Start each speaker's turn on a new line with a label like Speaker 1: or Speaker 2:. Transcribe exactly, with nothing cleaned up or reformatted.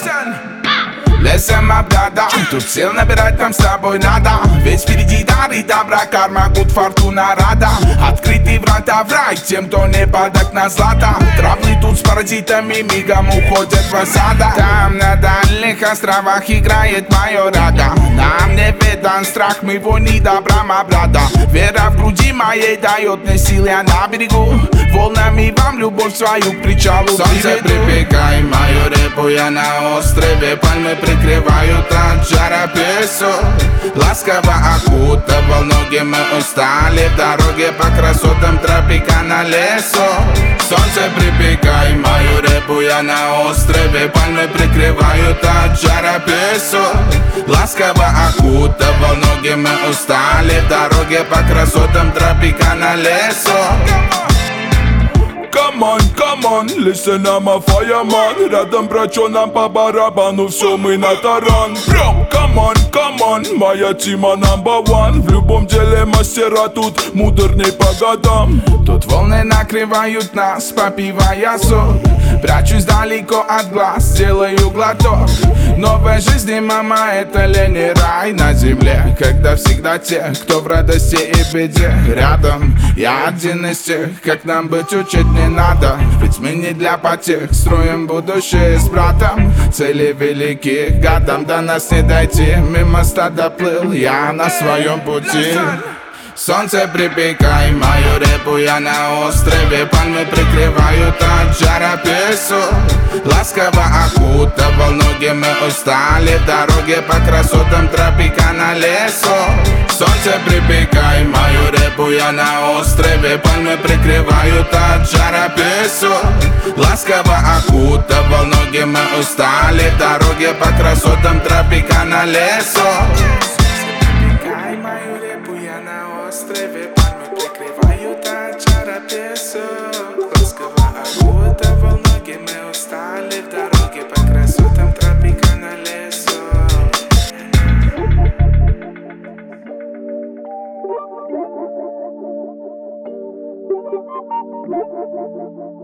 Speaker 1: Лесом обгада, тут сил набирать нам с тобой надо. Ведь впереди дары добра, карма, гуд, фортуна, рада. Открытые врата в рай тем, кто не падок на злато. Травлы тут с паразитами мигом уходят в осада. Там на дальних островах играет мое рада. Нам не видан страх, мы вони добрам обрада. Вера в груди моей дает мне силы, я на берегу. Волнами вам любовь свою к причалу
Speaker 2: Солнце припекай мою репу, я на острове. Пальмы прикрывают от жара песок. Ласково окутывал ноги, мы устали в дороге по красотам тропика на лесу. Солнце припекай мою репу, я на острове. Пальмы прикрывают от жара песок. Ласково окутывал ноги, мы устали в дороге по красотам тропика на лесу.
Speaker 3: Come on, come on, listen, I'm a fireman. Рядом брачо, нам по барабану, все мы на таран. Прям, come on, come on, моя тима number one. В любом деле мастера тут мудрней по годам.
Speaker 1: Тут волны накрывают нас, попивая сок. Прячусь далеко от глаз, делаю глоток. Новая жизнь, мама, это ли не рай на земле? Когда всегда те, кто в радости и беде рядом. Я один из тех, как нам быть учить не надо. Ведь мы не для потех, строим будущее с братом. Цели велики, годам до нас не дойти. Мимо стада плыл я на своем пути.
Speaker 2: Солнце припекай мою репу, я на острове. Пальмы прикрывают от жара песок. Ласково окутывал ноги, мы устали в дороге по красотам тропика на лесу. Солнце припекай мою репу, я на острове. Пальмы прикрывают от жара песок. Ласково окутывал ноги, мы устали в дороге по красотам тропика на лесу.
Speaker 1: Пальмы прикрывают от жара песок. Ласково окутывал ноги, мы устали в дороге по красотам тропика на лесу.
Speaker 4: Thank you.